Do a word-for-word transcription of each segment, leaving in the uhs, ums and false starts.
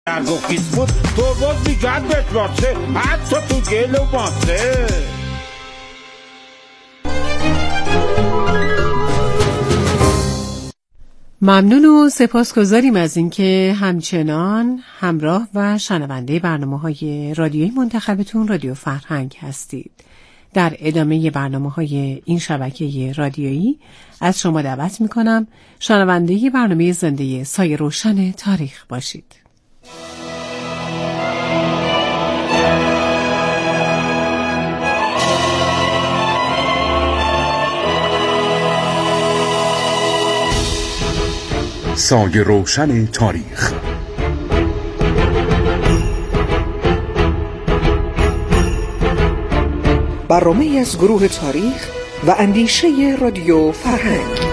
در گفتیز بود تو باز بیگرد بشباسه حتی تو گل و باسه. ممنون و سپاسگزاریم از اینکه همچنان همراه و شنونده برنامه‌های رادیویی منتخبتون رادیو فرهنگ هستید. در ادامه برنامه‌های این شبکه رادیویی از شما دعوت می‌کنم شنونده برنامه زنده سایه روشن تاریخ باشید. سایه روشن تاریخ. برنامه از گروه تاریخ و اندیشه رادیو فرهنگ.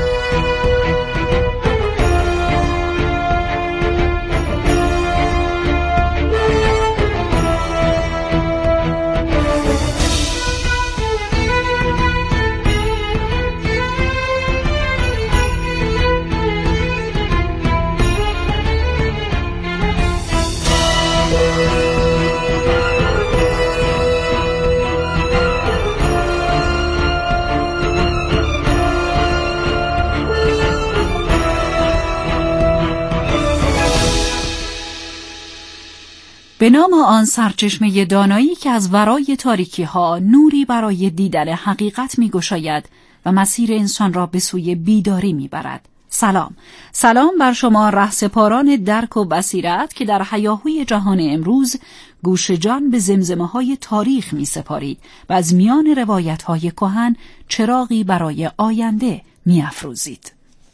به نام آن سرچشمه دانایی که از ورای تاریکی ها نوری برای دیدن حقیقت می گشاید و مسیر انسان را به سوی بیداری می برد. سلام. سلام بر شما رهسپاران درک و بصیرت که در هیاهوی جهان امروز گوش جان به زمزمه های تاریخ می سپارید و از میان روایت های کهن چراغی برای آینده می افروزید.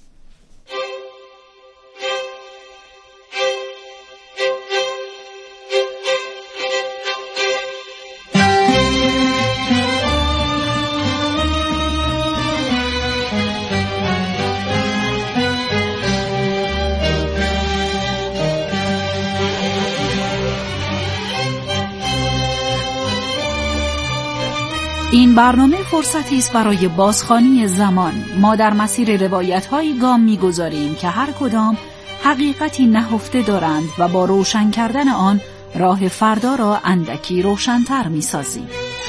این برنامه فرصتی است برای بازخوانی زمان. ما در مسیر روایت‌هایی گام می‌گذاریم که هر کدام حقیقتی نهفته دارند و با روشن کردن آن راه فردا را اندکی روشن‌تر می‌سازیم.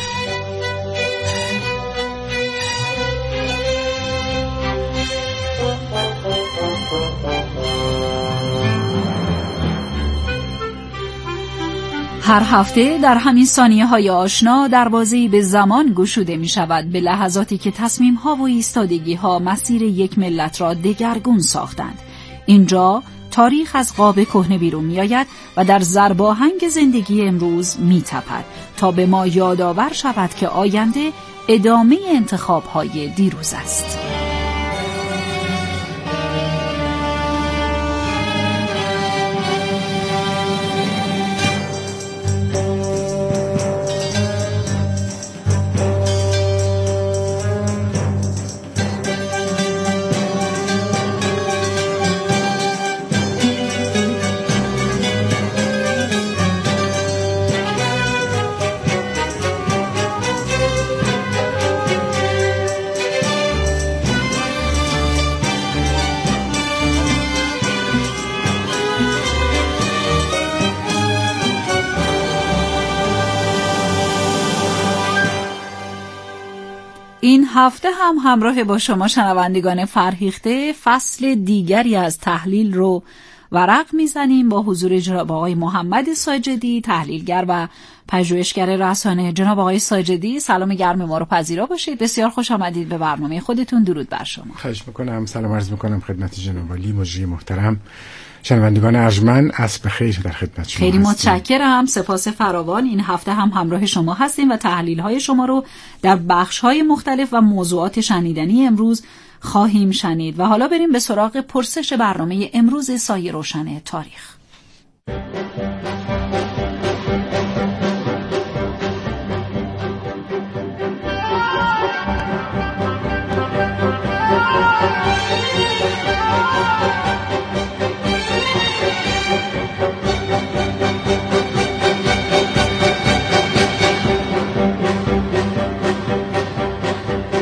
هر هفته در همین ثانیه های آشنا دروازه‌ای به زمان گشوده می شود، به لحظاتی که تصمیم ها و ایستادگی ها مسیر یک ملت را دگرگون ساختند. اینجا تاریخ از قاب کهنه بیرون می آید و در ضرباهنگ زندگی امروز می تپد تا به ما یادآور شود که آینده ادامه انتخاب های دیروز است. این هفته هم همراه با شما شنوندگان فرهیخته فصل دیگری از تحلیل رو ورق میزنیم با حضور جناب آقای محمد ساجدی، تحلیلگر و پژوهشگر رسانه. جناب آقای ساجدی، سلام گرم ما رو پذیرا باشید. بسیار خوش آمدید به برنامه خودتون. درود بر شما. خواهش میکنم. سلام عرض میکنم خدمت جناب عالی مجری محترم، شنوندگان ارجمند، عصر خیر در خدمت شما. خیلی متشکرم، سپاس فراوان. این هفته هم همراه شما هستیم و تحلیل‌های شما رو در بخش‌های مختلف و موضوعات شنیدنی امروز خواهیم شنید. و حالا بریم به سراغ پرسش برنامه امروز سایه روشن تاریخ.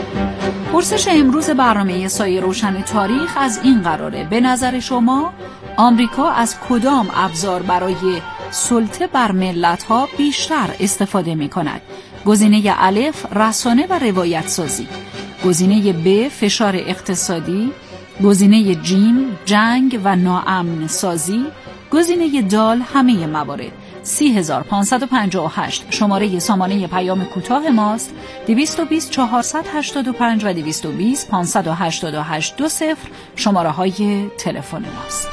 پرسش امروز برنامه سایه روشن تاریخ از این قراره: به نظر شما آمریکا از کدام ابزار برای سلطه بر ملت‌ها بیشتر استفاده می‌کند؟ گزینه الف رسانه و روایت سازی، گزینه ب فشار اقتصادی، گزینه جیم جنگ و ناامن سازی، گزینه دال همه موارد. سی هزار پانصد و پنجاه و هشت شماره سامانه پیام کوتاه ماست. دویست و بیست چهارصد و هشتاد و پنج و دویست و بیست پانصد و هشتاد و هشت دو صفر شماره های تلفن ماست.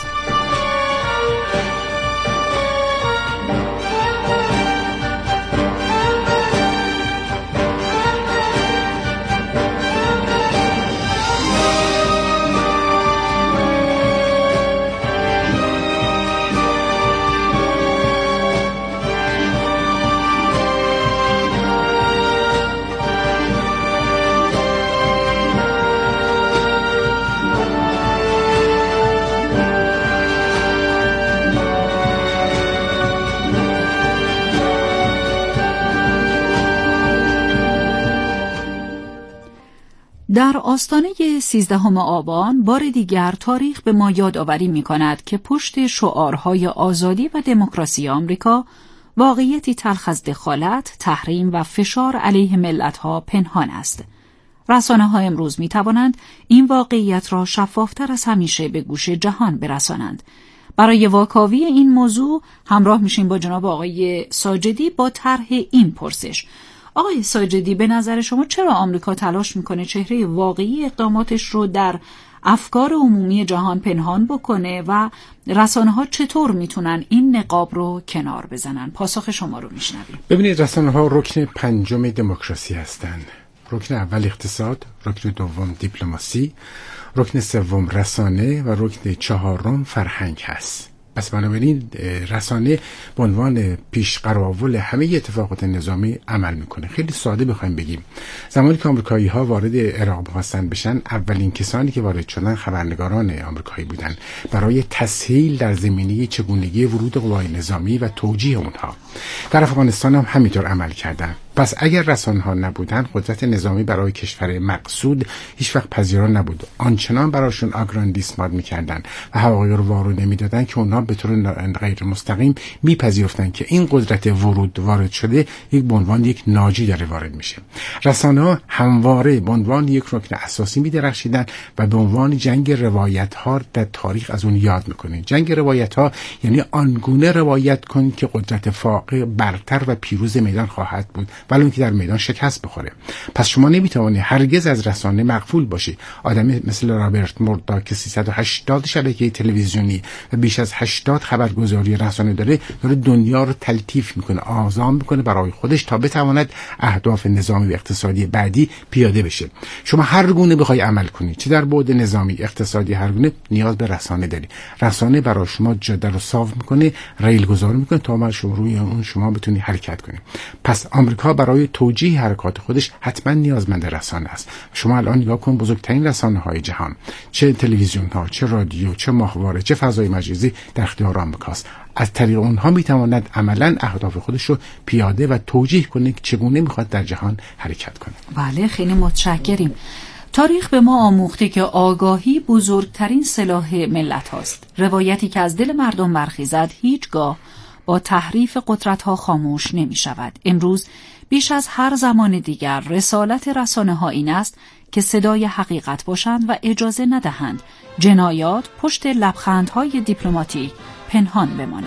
در آستانه سیزدهم آبان بار دیگر تاریخ به ما یادآوری می‌کند که پشت شعارهای آزادی و دموکراسی آمریکا واقعیتی تلخ از دخالت، تحریم و فشار علیه ملت‌ها پنهان است. رسانه‌ها امروز می‌توانند این واقعیت را شفافتر از همیشه به گوش جهان برسانند. برای واکاوی این موضوع همراه میشیم با جناب آقای ساجدی با طرح این پرسش. آقای ساجدی، به نظر شما چرا آمریکا تلاش میکنه چهره واقعی اقداماتش رو در افکار عمومی جهان پنهان بکنه و رسانه‌ها چطور میتونن این نقاب رو کنار بزنن؟ پاسخ شما رو میشنویم. ببینید، رسانه‌ها رکن پنجم دموکراسی هستند. رکن اول اقتصاد، رکن دوم دیپلماسی، رکن سوم رسانه و رکن چهارم فرهنگ هست. پس بنابراین رسانه به عنوان پیشقراول همه اتفاقات نظامی عمل میکنه. خیلی ساده بخوایم بگیم، زمانی که آمریکایی ها وارد عراق می‌خواستن بشن، اولین کسانی که وارد شدن خبرنگاران آمریکایی بودن برای تسهیل در زمینه چگونگی ورود قوای نظامی و توجیه اونها. در افغانستان هم همینطور عمل کردن. پس اگر رسانه‌ها نبودن، قدرت نظامی برای کشور مقصود هیچ وقت پذیرا نبود. آنچنان براشون آگراندیسمات میکردن و حقایق رو وارد نمیدادن که اونها به طور غیر مستقیم میپذیرفتن که این قدرت ورود وارد شده یک به عنوان یک ناجی داره وارد میشه. رسانه‌ها همواره به عنوان یک رکن اساسی میدرخشیدن و به عنوان جنگ روایت‌ها در تاریخ از اون یاد میکنه. جنگ روایت‌ها یعنی آنگونه روایت کن که قدرت فاقد برتر و پیروز میدان خواهد بود، ولی اون که در میدان شکست بخوره. پس شما نمیتوانی هرگز از رسانه مغفول باشی. آدمی مثل رابرت مورداک که سیصد و هشتاد شبکه تلویزیونی و بیش از هشتاد خبرگزاری رسانه داره، داره دنیا رو تلطیف میکنه، آزام میکنه برای خودش تا بتواند اهداف نظامی و اقتصادی بعدی پیاده بشه. شما هر گونه بخوای عمل کنی، چه در بعد نظامی، اقتصادی، هر گونه، نیاز به رسانه داری. رسانه برای شما جاده رو صاف میکنه، ریل گذاری میکنه تا عمل شما روی اون شما بتونی حرکت کنی. پس آمریکا برای توجیه حرکات خودش حتما نیازمند رسانه است. شما الان نگاه کن، بزرگترین رسانه‌های جهان، چه تلویزیون ها، چه رادیو، چه ماهواره، چه فضای مجازی در اختیار آمریکاست. از طریق اونها میتواند عملاً اهداف خودش رو پیاده و توجیه کنه که چگونه میخواد در جهان حرکت کنه. بله، خیلی متشکریم. تاریخ به ما آموخته که آگاهی بزرگترین سلاح ملت هاست. روایتی که از دل مردم برخیزد هیچگاه با تحریف قدرت‌ها خاموش نمی شود. امروز بیش از هر زمان دیگر رسالت رسانه‌ها این است که صدای حقیقت باشند و اجازه ندهند جنایات پشت لبخندهای دیپلماتیک پنهان بماند.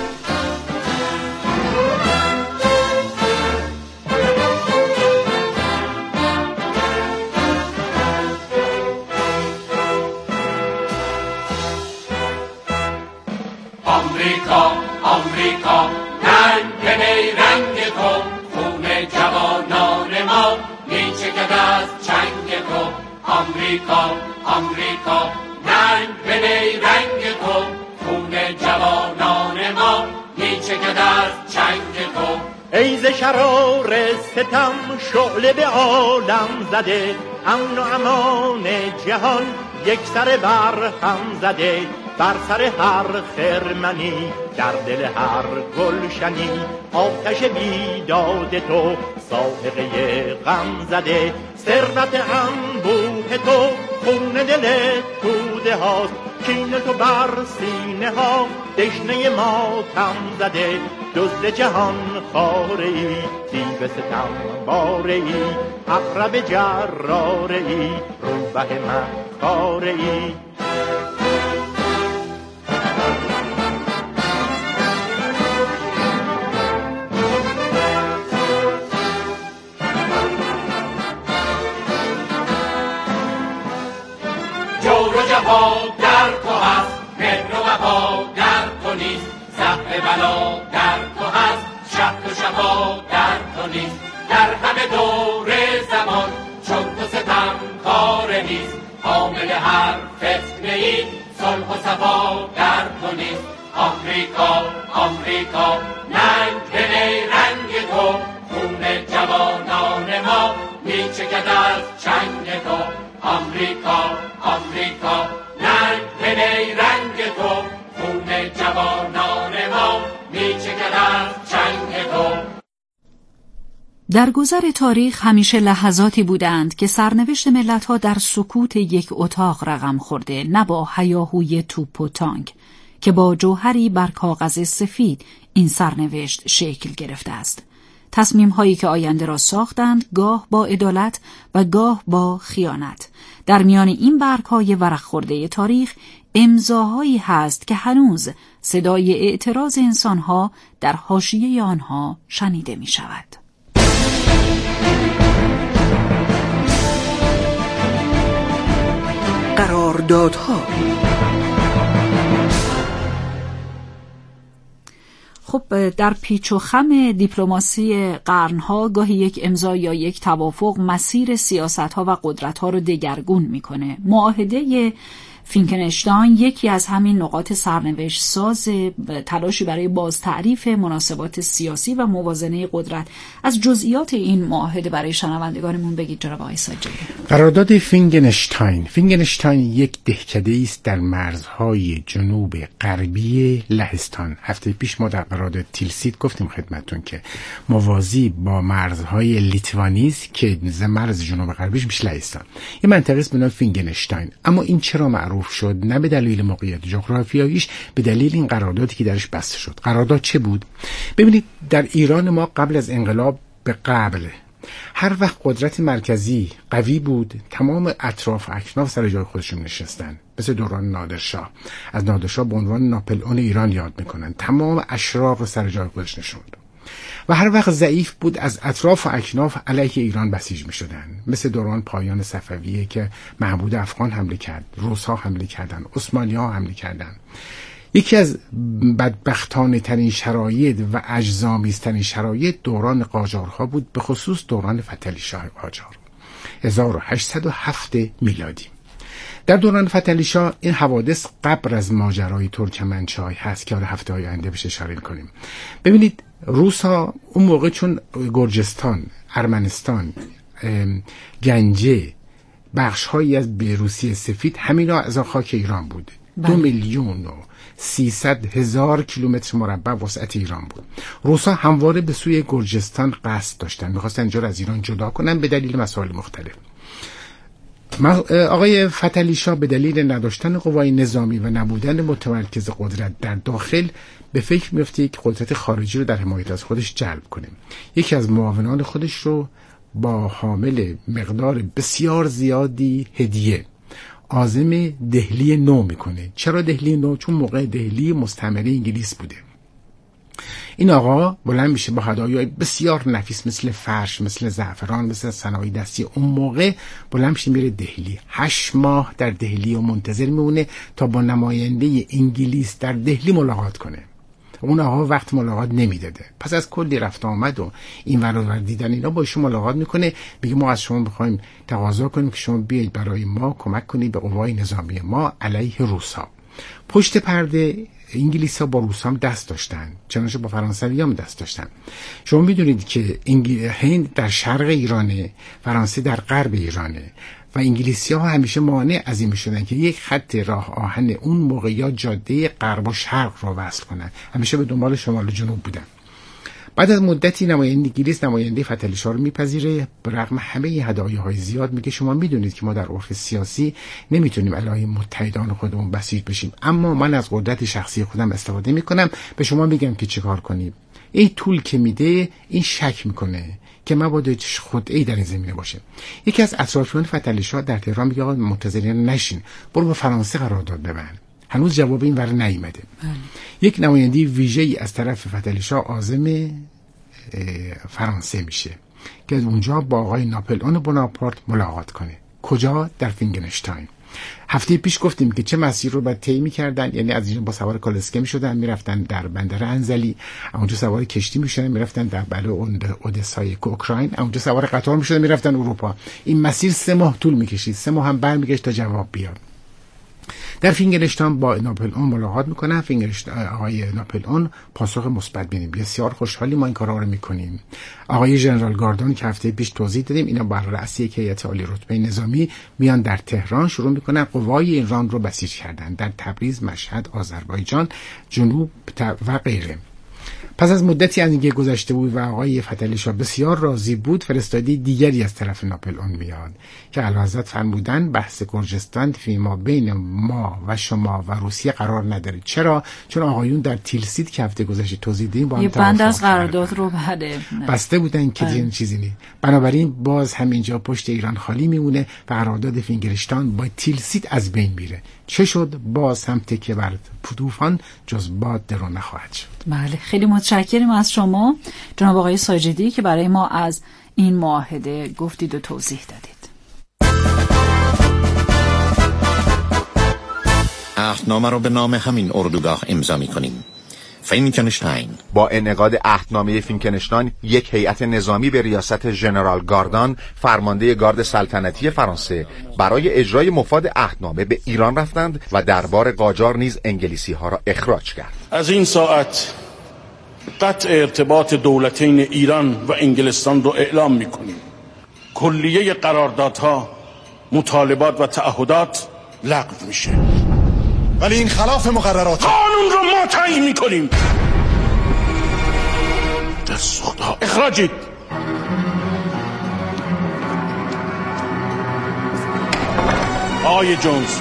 آمریکا آمریکا رنگ به رنگ تو، خون جوانان ما میچکد از چنگ تو. آمریکا آمریکا رنگ به رنگ تو، خون جوانان ما میچکد از چنگ تو. ای ز شرار ستم شعله به عالم زده، امن و امان جهان یک سر بر هم زده. بر سر هر خرمنی، در دل هر گلشنی، آتش بیداد تو ساحقه غم زده. ثروت انبوه تو خون دل توده هاست، کین تو بر سینه ها دشنه ماتم زده. دزد جهان خاره ای، دیو ستم باره ای، عقرب جراره ای، روبه من خاره ای. جور و جفا در تو هست، مهر و وفا در تو نیست، صبر بلا در تو هست، شهد و شفا در تو نیست. در همه دور زمان چون تو ستم کار نیست، حامل هر فتنه ای صلح و صفا در تو نیست. آمریکا آمریکا ننگ به رنگ تو، خون جوانان ما میچکد از چنگ تو. آمریکا آمریکا ننگ به رنگ تو، خون جوانان ما میچکد از چنگ تو. در گذر تاریخ همیشه لحظاتی بودند که سرنوشت ملت‌ها در سکوت یک اتاق رقم خورده، نه با هیاهوی توپ و تانک، که با جوهری بر کاغذ سفید این سرنوشت شکل گرفته است. تصمیم هایی که آینده را ساختند، گاه با عدالت و گاه با خیانت. در میان این برگ‌های ورق خورده تاریخ امضاهایی هست که هنوز صدای اعتراض انسانها در حاشیه آنها شنیده می شود. قراردادها. خب در پیچ و خم دیپلماسی قرنها گاهی یک امضا یا یک توافق مسیر سیاست‌ها و قدرت‌ها رو دگرگون می‌کنه. معاهده فینکنشتاین یکی از همین نقاط سرنوشت ساز تلاشی برای بازتعریف مناسبات سیاسی و موازنه قدرت. از جزئیات این معاهده برای شنوندگانمون بگید جناب آقای ساجدی. قرارداد فینکنشتاین. فینکنشتاین یک دهکده است در مرزهای جنوب غربی لهستان. هفته پیش ما در قرارداد تیلسیت گفتیم خدمتتون که موازی با مرزهای لیتوانیست که مرز جنوب غربیش میشه لهستان. یه منطقه است به نام فینکنشتاین. اما این چرا معروف شد؟ نه به دلیل موقعیت جغرافیاییش، به دلیل این قراردادی که درش بسته شد. قرارداد چه بود؟ ببینید در ایران ما قبل از انقلاب به قبل هر وقت قدرت مرکزی قوی بود، تمام اطراف و اکناف سر جای خودشون نشستن. مثل دوران نادرشاه. از نادرشاه به عنوان ناپلئون ایران یاد میکنن. تمام اشراف رو سر جای خودش نشوند. و هر وقت ضعیف بود از اطراف و اکناف علیه ایران بسیج می شدن. مثل دوران پایان صفویه که محمود افغان حمله کرد، روس ها حمله کردن، عثمانی ها حمله کردن. یکی از بدبختانه ترین شرایط و اجزامیز ترین شرایط دوران قاجارها بود، به خصوص دوران فتحعلی شاه قاجار هزار و هشتصد و هفت میلادی. در دوران فتحعلی شاه این حوادث قبل از ماجرای ترکمنچای هست که هفته های آینده بهش اشاره کنیم. ببینید روس ها اون موقع چون گرجستان، ارمنستان، گنجه، بخش هایی از بیروسی سفید همینا از خاک ایران بود. دو میلیون و سیصد هزار کیلومتر مربع وسعت ایران بود. روس ها همواره به سوی گرجستان قصد داشتن، میخواستن اینجا رو از ایران جدا کنن به دلیل مسائل مختلف. آقای فتحعلی شاه به دلیل نداشتن قوای نظامی و نبودن متمرکز قدرت در داخل به فکر میفته که قدرت خارجی رو در حمایت از خودش جلب کنه. یکی از معاونان خودش رو با حامل مقدار بسیار زیادی هدیه عازم دهلی نو میکنه. چرا دهلی نو؟ چون موقع دهلی مستعمره انگلیس بوده. این آقا بلند میشه با هدایای بسیار نفیس مثل فرش، مثل زعفران، مثل صنایع دستی. اون موقع بلند میشه میره دهلی. هشت ماه در دهلی و منتظر میمونه تا با نماینده انگلیس در دهلی ملاقات کنه. اون آقا وقت ملاقات نمیداده. پس از کلی رفت آمد و این ور اون ور دیدن اینا با ایشون ملاقات میکنه. میگه ما از شما بخوایم تقاضا کنیم که شما بیایید برای ما کمک کنید به قوای نظامی ما علیه روس‌ها. پشت پرده انگلیس‌ها با روس‌ها هم دست داشتن، چنانچه با فرانسوی هم دست داشتن. شما میدونید که هند در شرق ایرانه، فرانسه در غرب ایرانه و انگلیسی‌ها همیشه مانع از این میشدن که یک خط راه آهن اون موقع یا جاده غرب و شرق رو وصل کنن. همیشه به دنبال شمال و جنوب بودن. بعد از مدتی نماینده انگلیس نماینده فتحعلی شاه رو میپذیره، به رغم همه هدایاهای زیاد میگه شما میدونید که ما در عرف سیاسی نمیتونیم علیه متحدان خودمون بسیج بشیم، اما من از قدرت شخصی خودم استفاده میکنم، به شما میگم که چیکار کنیم. این طول که میده این شک میکنه که مبادا خودعی در این زمینه باشه. یکی از اطرافیان فتحعلی شاه در تهران میگه آقا منتظرین نشین، برو با فرانسه قرارداد ببند. هنوز جواب این ور نیامده. یک نماینده ویژه‌ای از طرف فتحعلی شاه عازم فرانسه میشه که از اونجا با آقای ناپلئون بناپارت ملاقات کنه. کجا؟ در فینگنشتاین. هفته پیش گفتیم که چه مسیر رو باید طی می‌کردن، یعنی از اینجا با سوار کالسکه می‌شدن میرفتن در بندر انزلی، اونجا سوار کشتی می‌شدن میرفتن در بلو اودسای اوکراین، اونجا سوار قطار می‌شدن میرفتن اروپا. این مسیر سه ماه طول می‌کشید، سه ماه هم برمیگشت تا جواب بیاد. در فینگلشتان با ناپلئون ملاقات میکنن. فینگلشتان آقای ناپلئون پاسخ مثبت میدیم، بسیار خوشحالی ما این کارا رو میکنیم. آقای ژنرال گاردون که هفته پیش توضیح دادیم، اینا بر رأس یک هیئت عالی رتبه نظامی میان در تهران شروع میکنن قوای ایران رو بسیج کردن در تبریز، مشهد، آذربایجان، جنوب و غیره. پس از مدتی از اینکه گذشته بود و آقای فتحعلی شاه بسیار راضی بود، فرستادی دیگری از طرف ناپلئون میاد که اعلیحضرت فرمودن بحث گرجستان فیما بین ما و شما و روسیه قرار نداره. چرا؟ چون آقایون در تیلسیت که هفته گذشته توضیح دادیم با هم یه بند از قرارداد رو بده بسته بودن که این چیزی نیست. بنابراین باز همینجا پشت ایران خالی میمونه و قرارداد فینگلشتان با تیلسیت از بین میره. چه شد؟ باز هم تکیه بر طوفان جز باد درو نخواهد شد. بله، خیلی متشکرم از شما جناب آقای ساجدی که برای ما از این معاهده گفتید و توضیح دادید. عهدنامه رو به نام همین اردوگاه امضا می‌کنیم. فینکنشتاین. با انعقاد عهدنامه فینکنشتاین، یک هیئت نظامی به ریاست ژنرال گاردان، فرمانده گارد سلطنتی فرانسه، برای اجرای مفاد عهدنامه به ایران رفتند و دربار قاجار نیز انگلیسی ها را اخراج کرد. از این ساعت قطع ارتباط دولتین ایران و انگلستان رو اعلام می‌کنیم. کلیه قراردادها، مطالبات و تعهدات لغو میشه. ولی این خلاف مقررات. قانون رو ما تعیین میکنیم. دست خدا اخراجید. آقای جونز،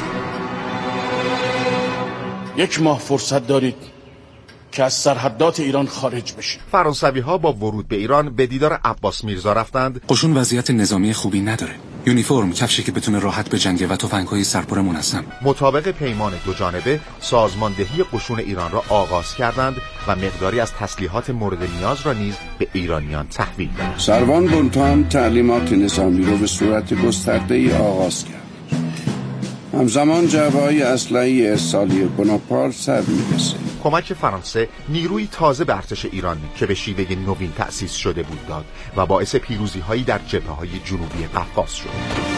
یک ماه فرصت دارید که از سرحدات ایران خارج بشید. فرانسوی ها با ورود به ایران به دیدار عباس میرزا رفتند. قشون وضعیت نظامی خوبی نداره. یونیفرم، کفشی که بتونه راحت بجنگه و تفنگ‌های سرپر منظم. مطابق پیمان دو جانبه سازماندهی قشون ایران را آغاز کردند و مقداری از تسلیحات مورد نیاز را نیز به ایرانیان تحویل دادند. سروان بنتان تعلیمات نظامی را به صورت گسترده‌ای آغاز کرد. همزمان جبهه‌های اسلحه‌ای ارسالی بناپارت سر می‌رسه. کمک فرانسه نیروی تازه به ارتش ایران که به شیوه نوین تأسیس شده بود داد و باعث پیروزی‌هایی در جبهه‌های جنوبی قفقاز شد.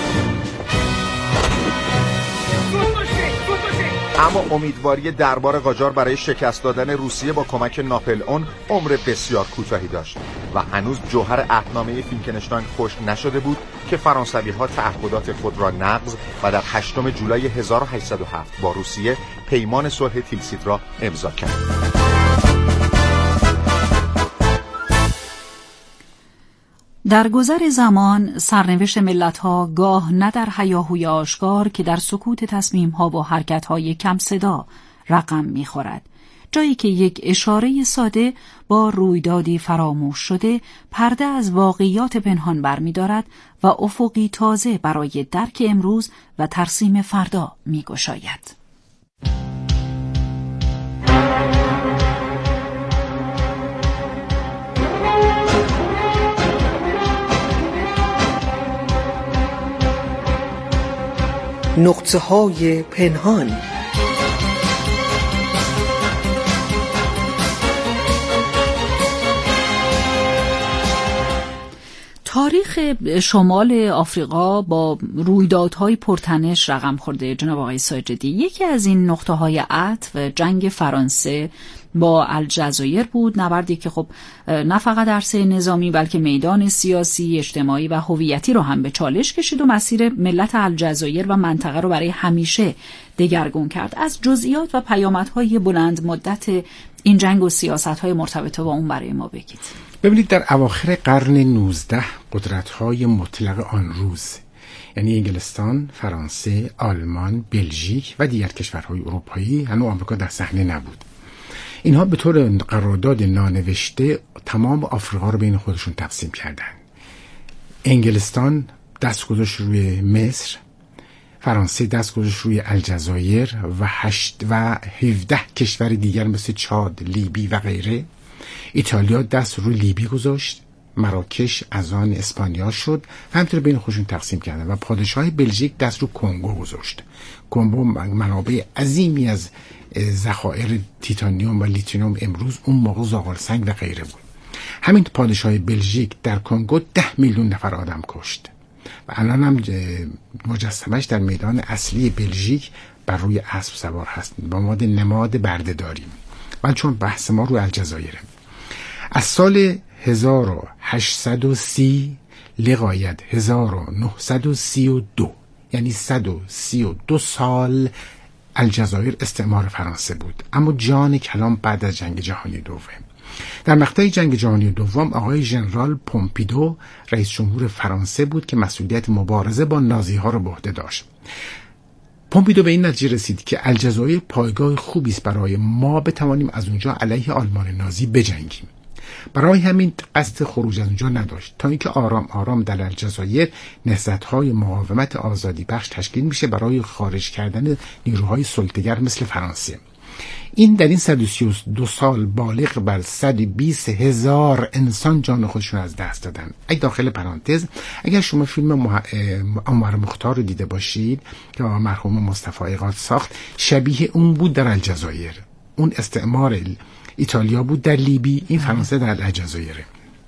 اما امیدواری دربار قاجار برای شکست دادن روسیه با کمک ناپلئون عمر بسیار کوتاهی داشت و هنوز جوهر عهدنامه فینکنشتاین خشک نشده بود که فرانسوی‌ها تعهدات خود را نقض و در هشتم جولای هزار و هشتصد و هفت با روسیه پیمان صلح تیلسیت را امضا کردند. در گذر زمان سرنوشت ملت‌ها گاه نه در هیاهوی آشکار که در سکوت تصمیم‌ها و حرکت‌های کم صدا رقم می‌خورد، جایی که یک اشاره ساده با رویدادی فراموش شده پرده از واقعیات پنهان برمی‌دارد و افقی تازه برای درک امروز و ترسیم فردا می‌گشاید. نقطه های پنهان. تاریخ شمال آفریقا با رویدادهای پرتنش رقم خورده. جناب آقای ساجدی، یکی از این نقطه‌های عطف جنگ فرانسه با الجزایر بود، نبردی که خب نه فقط در عرصه نظامی بلکه میدان سیاسی، اجتماعی و هویتی رو هم به چالش کشید و مسیر ملت الجزایر و منطقه رو برای همیشه دگرگون کرد. از جزئیات و پیامدهای بلند مدت این جنگ و سیاست‌های مرتبط با اون برای ما بگید. ببینید، در اواخر قرن نوزدهم قدرت‌های مطلق آن روز، یعنی انگلستان، فرانسه، آلمان، بلژیک و دیگر کشورهای اروپایی، هنوز آمریکا در صحنه نبود. اینها به طور قرارداد نانوشته تمام آفریقا رو بین خودشون تقسیم کردند. انگلستان دست گذاشت روی مصر، فرانسه دست گذاشت روی الجزایر و هشت و هفده کشور دیگر مثل چاد، لیبی و غیره. ایتالیا دست روی لیبی گذاشت، مراکش از آن اسپانیا شد و همینطور بین خودشون تقسیم کردن و پادشاه بلژیک دست رو کنگو گذاشت. کنگو منابع عظیمی از ذخایر تیتانیوم و لیتیوم امروز اون موقع زغال سنگ و غیره بود. همین پادشاه بلژیک در کنگو ده میلیون نفر آدم کشت و الان هم مجسمش در میدان اصلی بلژیک بر روی اسب سوار هست با ماد نماد بردهداری. ولی چون بحث ما روی الجزایره، از سال هزار و هشتصد و سی لغاید هزار و نهصد و سی و دو، یعنی صد و سی و دو سال الجزایر استعمار فرانسه بود. اما جان کلام بعد از جنگ جهانی دوم. در مقطع جنگ جهانی دوم آقای ژنرال پومپیدو رئیس جمهور فرانسه بود که مسئولیت مبارزه با نازی ها را به عهده داشت. پومپیدو به این نتیجه رسید که الجزایر پایگاه خوبی است برای ما بتوانیم از اونجا علیه آلمان نازی بجنگیم. برای همین قصد خروج از اونجا نداشت تا اینکه آرام آرام در الجزایر نهضت‌های مقاومت آزادی بخش تشکیل میشه برای خارج کردن نیروهای سلطه‌گر مثل فرانسه. این در این صد و سی و دو سال بالغ بر صد و بیست هزار انسان جان خودشون از دست دادن. اگه داخل پرانتز، اگر شما فیلم مح... عمر مختار رو دیده باشید که مرحوم مصطفی ایقاد ساخت، شبیه اون بود در الجزایر. اون استعمار ایتالیا بود در لیبی، این فرانسه در الجزایر.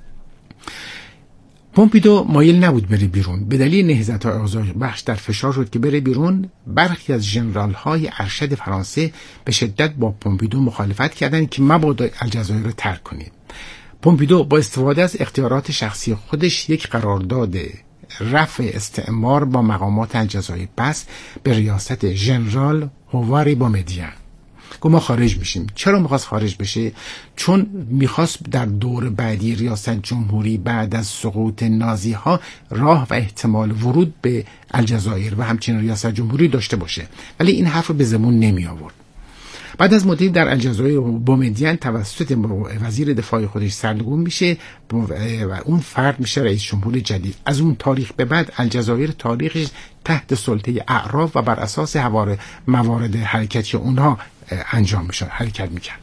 پومپیدو مایل نبود بره بیرون، به دلیل نهضت‌های آزادی بخش در فشار شد که بره بیرون. برخی از ژنرال‌های ارشد فرانسه به شدت با پومپیدو مخالفت کردند که مبادا الجزایر رو ترک کنید. پومپیدو با استفاده از اختیارات شخصی خودش یک قرارداد رفع استعمار با مقامات الجزایر پس به ریاست ژنرال هواری بومدین گفت ما خارج میشیم. چرا میخواست خارج بشه؟ چون میخواست در دور بعدی ریاست جمهوری بعد از سقوط نازی ها راه و احتمال ورود به الجزایر و همچنین ریاست جمهوری داشته باشه، ولی این حرف رو به زبون نمی آورد. بعد از مدتی در الجزایر بومدین توسط وزیر دفاع خودش سرنگون میشه و اون فرد میشه رئیس جمهور جدید. از اون تاریخ به بعد الجزایر تاریخش تحت سلطه اعراف و بر اساس موارد حرکتی اونها انجام میشد، حرکت میکرد.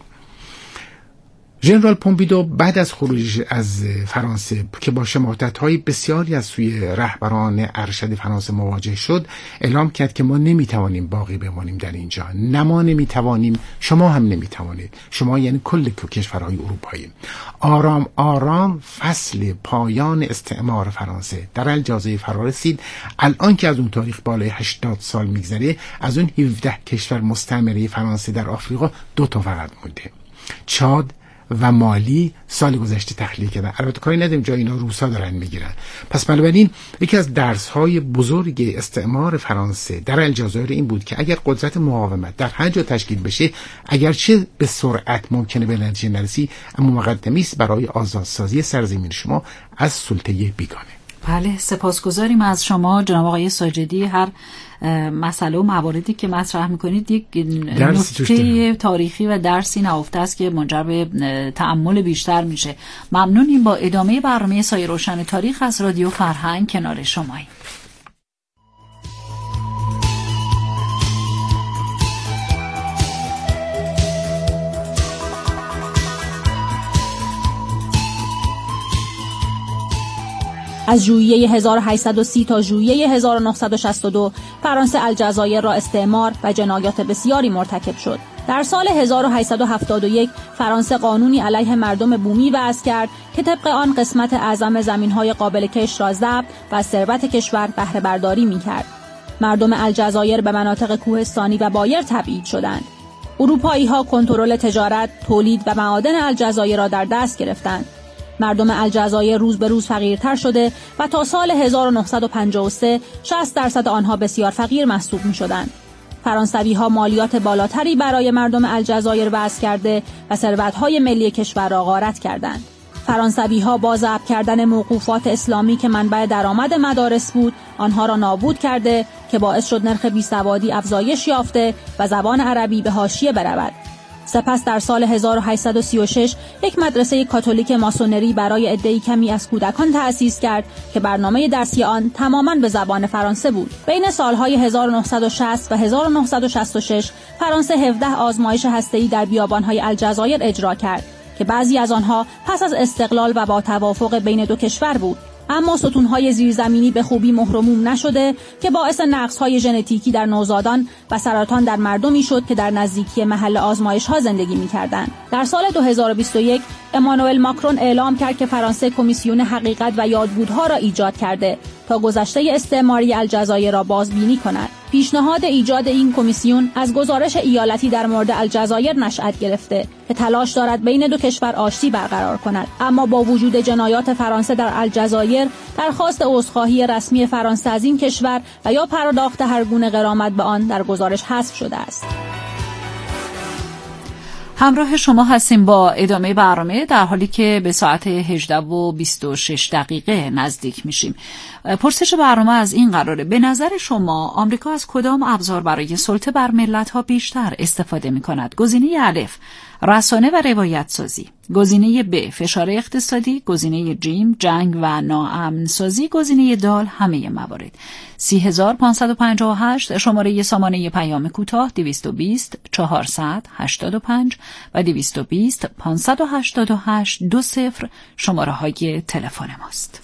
ژنرال پومپیدو بعد از خروجش از فرانسه که با شماتت‌های بسیاری از سوی رهبران ارشد فرانسه مواجه شد، اعلام کرد که ما نمیتوانیم باقی بمانیم در اینجا. نه ما نمیتوانیم، شما هم نمیتوانید. شما یعنی کل کشورهای اروپایی. آرام آرام فصل پایان استعمار فرانسه در الجزایر فرا رسید. الان که از اون تاریخ بالای هشتاد سال میگذره، از اون هفده کشور مستعمره فرانسه در آفریقا دو تا فقط مونده. چاد و مالی سال گذشته تخلیه کردن. البته کاری نداریم جای اینا روسا دارن میگیرن. پس بنابراین یکی از درس‌های بزرگ استعمار فرانسه در الجزایر این بود که اگر قدرت مقاومت در هر جا تشکیل بشه، اگرچه به سرعت ممکنه به نتیجه نرسی، اما مقدمی است برای آزادسازی سرزمین شما از سلطه بیگانه. بله، سپاسگزاریم از شما جناب آقای ساجدی. هر مسئله و مواردی که مطرح میکنید یک نکته تاریخی و درسی نهفته است که منجر به تأمل بیشتر میشه. ممنونیم. با ادامه برنامه سایه روشن تاریخ از رادیو فرهنگ کنار شماییم. از ژوئیه هزار و هشتصد و سی تا ژوئیه هزار و نهصد و شصت و دو فرانسه الجزایر را استعمار و جنایات بسیاری مرتکب شد. در سال هزار و هشتصد و هفتاد و یک فرانسه قانونی علیه مردم بومی وضع کرد که طبق آن قسمت اعظم زمین‌های قابل کشت را ضبط و از ثروت کشور بهره برداری می‌کرد. مردم الجزایر به مناطق کوهستانی و بایر تبعید شدند. اروپایی‌ها کنترل تجارت، تولید و معادن الجزایر را در دست گرفتند. مردم الجزایر روز به روز فقیرتر شده و تا سال هزار و نهصد و پنجاه و سه شصت درصد آنها بسیار فقیر محسوب می‌شدند. فرانسوی‌ها مالیات بالاتری برای مردم الجزایر وضع کرده و ثروت‌های ملی کشور را غارت کردند. فرانسوی‌ها با ضبط کردن موقوفات اسلامی که منبع درآمد مدارس بود، آنها را نابود کرده که باعث شد نرخ بیسوادی افزایش یافته و زبان عربی به حاشیه برود. سپس در سال هزار و هشتصد و سی و شش یک مدرسه کاتولیک ماسونری برای عده‌ای کمی از کودکان تأسیس کرد که برنامه درسی آن تماماً به زبان فرانسه بود. بین سالهای هزار و نهصد و شصت و هزار و نهصد و شصت و شش فرانسه هفده آزمایش هسته‌ای در بیابان‌های الجزایر اجرا کرد که بعضی از آنها پس از استقلال و با توافق بین دو کشور بود، اما ستونهای زیرزمینی به خوبی مهرموم نشده که باعث نقص‌های ژنتیکی در نوزادان و سرطان در مردمی شد که در نزدیکی محل آزمایش‌ها زندگی می‌کردند. در سال دو هزار و بیست و یک امانوئل ماکرون اعلام کرد که فرانسه کمیسیون حقیقت و یادبودها را ایجاد کرده تا گذشته استعماری الجزایر را بازبینی کند. پیشنهاد ایجاد این کمیسیون از گزارش ایالتی در مورد الجزایر نشأت گرفته که تلاش دارد بین دو کشور آشتی برقرار کند، اما با وجود جنایات فرانسه در الجزایر درخواست عذرخواهی رسمی فرانسه از این کشور و یا پرداخت هر گونه غرامت به آن در گزارش حذف شده است. همراه شما هستیم با ادامه برنامه در حالی که به ساعت هجده و بیست و شش دقیقه نزدیک میشیم. پرسش برنامه از این قراره: به نظر شما آمریکا از کدام ابزار برای سلطه بر ملت‌ها بیشتر استفاده می‌کند؟ گزینه الف رسانه و روایت سازی، گزینه ب فشار اقتصادی، گزینه جیم جنگ و ناامن سازی، گزینه دال همه موارد. سی هزار پانصد و پنجاه و هشت شماره سامانه پیام کوتاه دویست و بیست چهارصد هشتاد و پنج و دویست و بیست پانصد و هشتاد و هشت دو صفر شماره های تلفن ماست.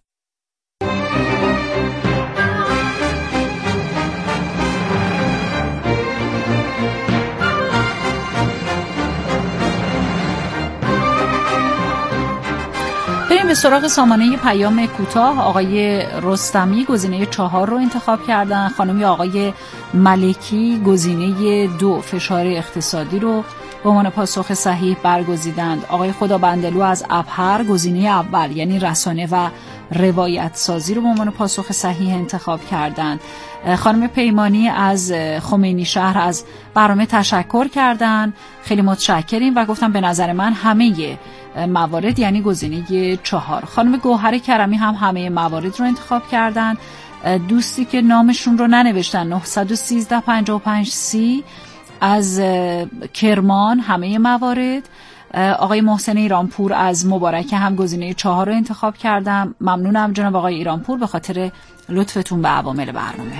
بریم به سراغ سامانه پیام کوتاه. آقای رستمی گزینه چهار رو انتخاب کردن، خانم آقای ملکی گزینه دو فشار اقتصادی رو به عنوان پاسخ صحیح برگزیدند. آقای خدابندلو از ابهر گزینه اول یعنی رسانه و روایت سازی رو به عنوان پاسخ صحیح انتخاب کردند. خانم پیمانی از خمینی شهر از برنامه تشکر کردند، خیلی متشکریم و گفتم به نظر من همه موارد یعنی گزینه چهار. خانم گوهر کرمی هم همه موارد رو انتخاب کردن. دوستی که نامشون رو ننوشتن نه یک سه پنجاه و پنج سی از کرمان همه موارد. آقای محسن ایرانپور از مبارکه هم گزینه چهار رو انتخاب کردم. ممنونم جناب آقای ایرانپور به خاطر لطفتون به عوامل برنامه.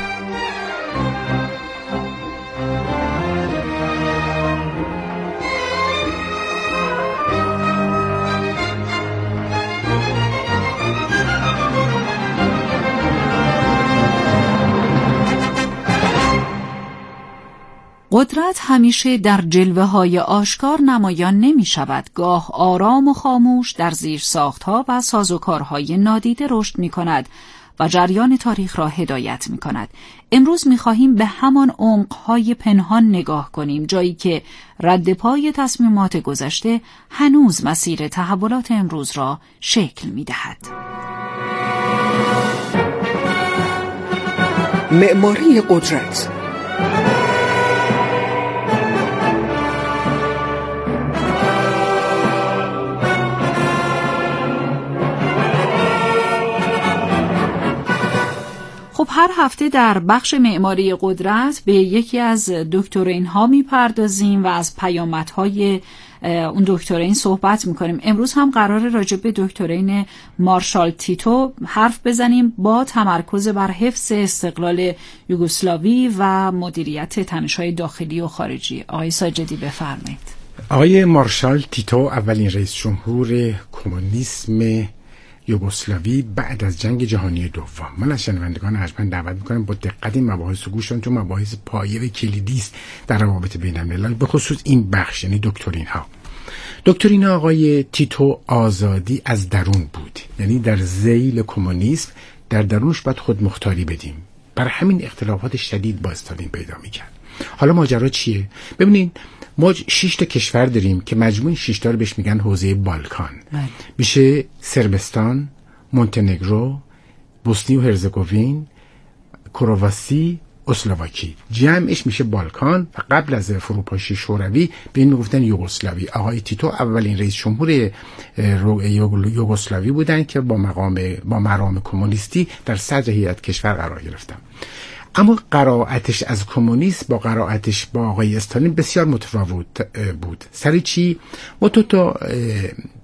قدرت همیشه در جلوه‌های آشکار نمایان نمی شود. گاه آرام و خاموش در زیر ساختها و سازوکارهای نادیده رشد می کند و جریان تاریخ را هدایت می کند. امروز می خواهیم به همان عمق‌های پنهان نگاه کنیم، جایی که رد پای تصمیمات گذشته هنوز مسیر تحولات امروز را شکل می دهد. معماری قدرت. خب هر هفته در بخش معماری قدرت به یکی از دکترین ها میپردازیم و از پیامدهای اون دکترین صحبت میکنیم. امروز هم قرار راجع به دکترین مارشال تیتو حرف بزنیم با تمرکز بر حفظ استقلال یوگسلاوی و مدیریت تنش‌های داخلی و خارجی. آقای ساجدی بفرمایید. آقای مارشال تیتو اولین رئیس جمهور کمونیسم یوگسلاوی بعد از جنگ جهانی دوم. من از شنوندگان ارجمند دعوت میکنم با دقت این مباحث رو گوش کنن، چون مباحث پایه و کلیدی است در روابط بین الملل، به خصوص این بخش یعنی دکترین ها. دکترین آقای تیتو آزادی از درون بود، یعنی در ذیل کمونیسم در درونش باید خود مختاری بدیم. بر همین اختلافات شدید با استالین پیدا میکرد. حالا ماجرا چیه؟ ببینین ما شش تا کشور داریم که مجموع شش تا رو بهش میگن حوزه بالکان. میشه سربستان، مونتنگرو، بوسنی و هرزگوین، کرواسی، اسلواکی. جمعش میشه بالکان و قبل از فروپاشی شوروی به این میگفتن یوگسلاوی. آقای تیتو اولین رئیس جمهور یوگسلاوی بودن که با مقام با مرام کمونیستی در صدر هیئت کشور قرار گرفتن. اما قرائتش از کمونیسم با قرائتش با آقای استالین بسیار متفاوت بود. سر چی؟ ما تو تا